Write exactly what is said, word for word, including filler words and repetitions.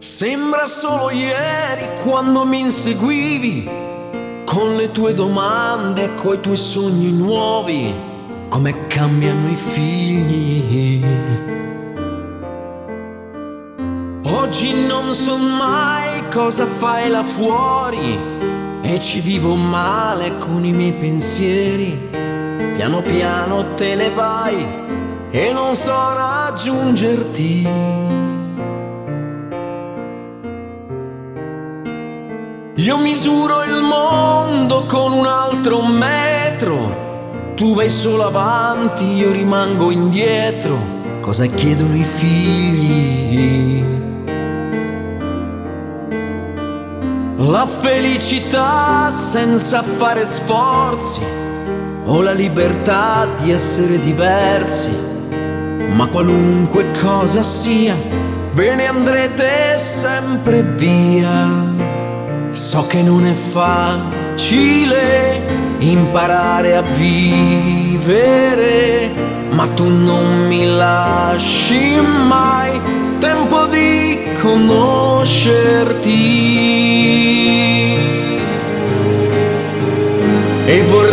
Sembra solo ieri quando mi inseguivi con le tue domande e coi tuoi sogni nuovi, come cambiano i figli. Oggi non so mai cosa fai là fuori e ci vivo male con i miei pensieri. Piano piano te ne vai e non so raggiungerti. Io misuro il mondo con un altro metro, tu vai solo avanti, io rimango indietro. Cosa chiedono i figli? La felicità senza fare sforzi, o la libertà di essere diversi. Ma qualunque cosa sia, ve ne andrete sempre via. So che non è facile imparare a vivere, ma tu non mi lasci mai tempo di conoscerti. E vorrei